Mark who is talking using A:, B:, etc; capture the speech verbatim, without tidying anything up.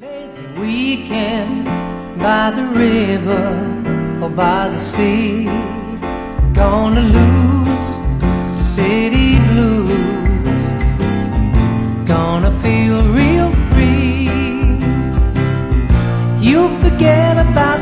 A: Lazy weekend by the river or by the sea. Gonna lose the city blues. Gonna feel real free. You'll forget about